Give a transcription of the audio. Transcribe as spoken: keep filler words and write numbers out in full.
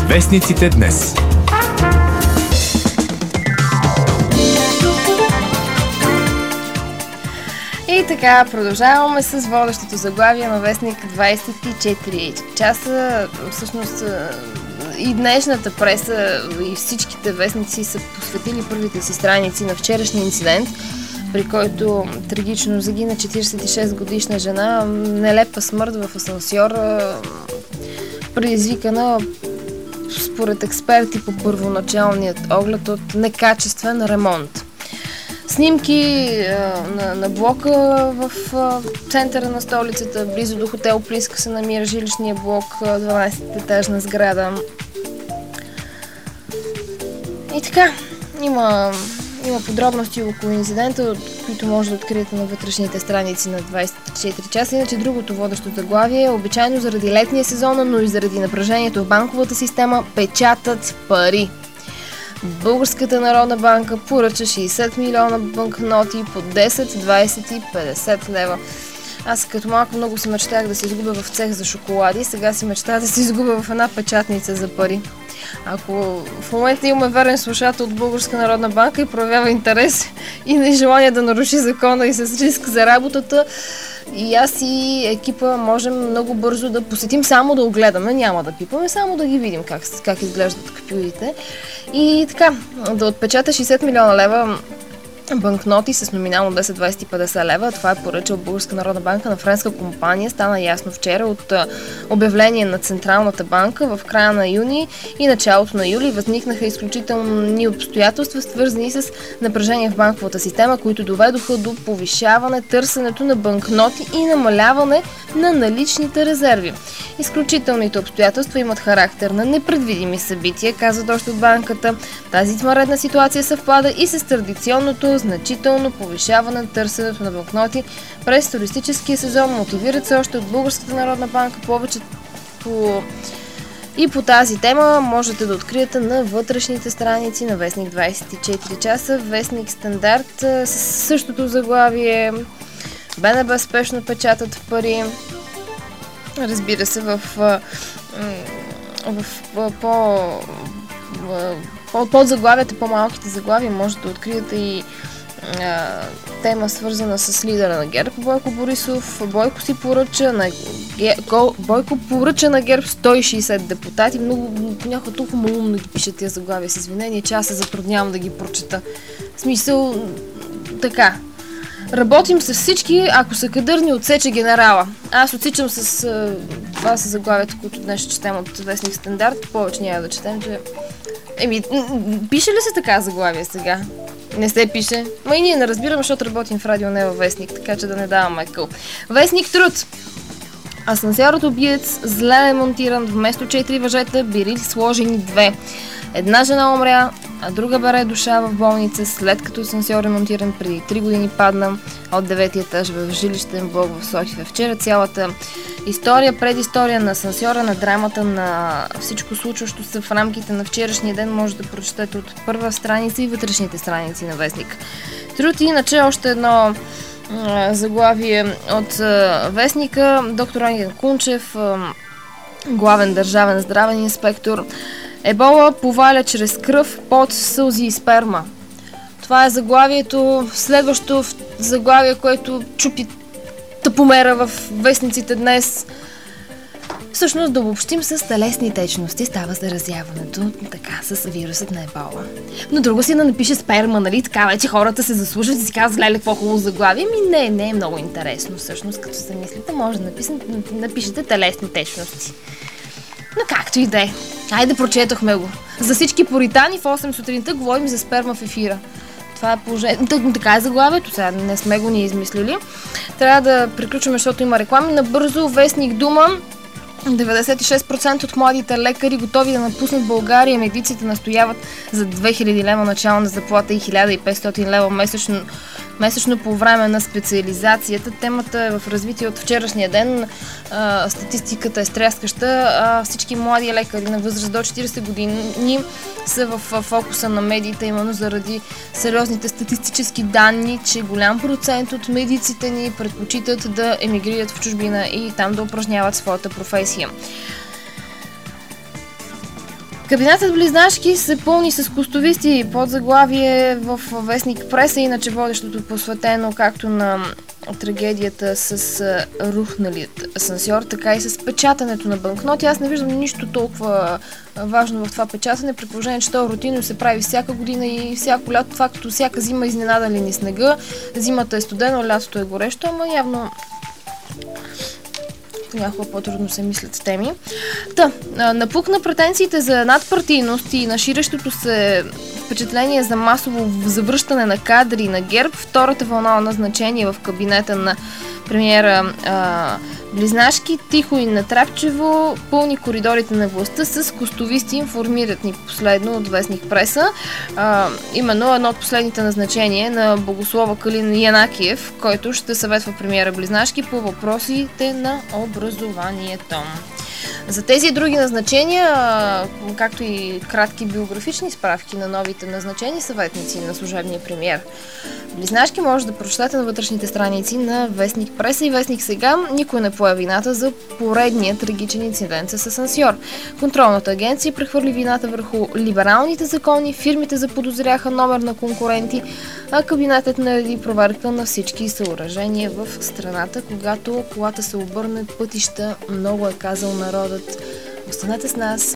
Вестниците днес. И така, продължаваме с водещото заглавие на вестник двайсет и четири часа. Всъщност и днешната преса и всичките вестници са посветили първите си страници на вчерашния инцидент, при който трагично загина четирийсет и шест годишна жена, нелепа смърт в асансьор, предизвикана според експерти по първоначалният оглед от некачествен ремонт. Снимки а, на, на блока в а, центъра на столицата, близо до хотел Плиска се намира жилищния блок, дванайсет-етажна сграда. И така, има, има подробности около инцидента, които може да откриете на вътрешните страници на двайсет и четири часа. Иначе другото водещо заглавие е: обичайно заради летния сезон, но и заради напрежението в банковата система печатат пари. Българската народна банка поръча шейсет милиона банкноти по десет, двайсет и петдесет лева. Аз като малко много си мечтах да се изгубя в цех за шоколади, сега си мечтах да се изгубя в една печатница за пари. Ако в момента имаме верен слушател от Българска народна банка и проявява интерес и нежелание да наруши закона и с риск за работата, и аз и екипа можем много бързо да посетим, само да огледаме, няма да пипаме, само да ги видим как, как изглеждат капюрите. И така, да отпечата шейсет милиона лева банкноти с номинално десет, двайсет и петдесет лева. Това е поръчал Българска народна банка на френска компания. Стана ясно вчера от обявление на Централната банка. В края на юни и началото на юли възникнаха изключителни обстоятелства, свързани с напрежение в банковата система, които доведоха до повишаване търсенето на банкноти и намаляване на наличните резерви. Изключителните обстоятелства имат характер на непредвидими събития, казват още от банката. Тази извънредна ситуация съвпада и с традиционното значително повишаване на търсенето на банкноти през туристическия сезон. Мотивират се още от Българската народна банка. Повече по... и по тази тема можете да откриете на вътрешните страници на вестник двайсет и четири часа. Вестник Стандарт с същото заглавие: БНБ спешно печатат пари. Разбира се, в, в, в, в по... Под, под заглавията, по-малките заглавия може да откриете и а, тема, свързана с лидера на ГЕРБ Бойко Борисов. Бойко си поръча на Гер... Бойко поръча на ГЕРБ сто и шейсет депутати. Много, някакво толкова малумно ги пишат тия заглавия, с извинение, че аз се затруднявам да ги прочета. В смисъл, така. Работим с всички, ако са кадърни, отсече генерала. Аз отсичам с... А, това са заглавията, които днес ще четем от вестник Стандарт. Повече няма да четем, че... Еми, пише ли се така заглавие сега? Не се пише. Ма и ние не разбираме, защото работим в радио, не във вестник, така че да не даваме къл. Вестник Труд. Асансьорът убиец зле ремонтиран, вместо четири въжета били сложени две. Една жена умря, а друга бере душа в болница, след като асансьор ремонтиран преди три години падна от девети етаж в жилищен блок в София. Вчера цялата история, предистория на асансьора, на драмата, на всичко случващо се в рамките на вчерашния ден може да прочетете от първа страница и вътрешните страници на вестник Труд. Иначе още едно а, заглавие от а, вестника. Доктор Ангел Кунчев, а, главен държавен здравен инспектор: Ебола поваля чрез кръв, пот, сълзи и сперма. Това е заглавието. Следващо заглавие, което чупи тъпомера в вестниците днес. Всъщност да обобщим с телесни течности става заразяването така с вирусът на ебола. Но друго си да напише сперма, нали? Така вече хората се заслужат и си казват: гледай какво хубаво заглавие. Ми не, не е много интересно всъщност, като се мислите. Може да напишете, напишете телесни течности. Но както и да е. Айде, прочетохме го. За всички пуритани в осем сутринта говорим за сперма в ефира. Това е положението. Така е заглавието, сега не сме го ни измислили. Трябва да приключваме, защото има реклами. Набързо вестник Дума. деветдесет и шест процента от младите лекари готови да напуснат България. Медиците настояват за две хиляди лева начална заплата и хиляда и петстотин лева месечно, месечно по време на специализацията. Темата е в развитие от вчерашния ден. А, статистиката е стряскаща. А, всички млади лекари на възраст до четирийсет години са в фокуса на медиите, именно заради сериозните статистически данни, че голям процент от медиците ни предпочитат да емигрират в чужбина и там да упражняват своята професия. Кабинетът Близнашки се пълни с кустовисти под заглавие в вестник Преса, иначе водещото посветено както на трагедията с рухналият асансьор, така и с печатането на банкноти. Аз не виждам нищо толкова важно в това печатане, при положение, че то рутинно се прави всяка година и всяко лято. Това като всяка зима изненада ли ни снега, зимата е студено, лятото е горещо, ама явно понякога по-трудно се мислят теми. Та, напукна претенциите за надпартийност и на ширещото се впечатление за масово завръщане на кадри на ГЕРБ, втората вълна на назначение в кабинета на премиера а, Близнашки, тихо и натрапчево пълни коридорите на властта с кустовисти, информират ни последно от вестник Преса. А, именно едно от последните назначения на богослова Калин Янакиев, който ще съветва премиера Близнашки по въпросите на образованието. За тези и други назначения, както и кратки биографични справки на новите назначени съветници на служебния премиер Близнашки, може да прочетете на вътрешните страници на вестник Преса и вестник Сега. Никой не пое вината за поредния трагичен инцидент с асансьор. Контролната агенция прехвърли вината върху либералните закони, фирмите заподозряха номер на конкуренти, а кабинетът нареди проверка на всички съоръжения в страната. Когато колата се обърне пътища, много е казал народът. Останете с нас!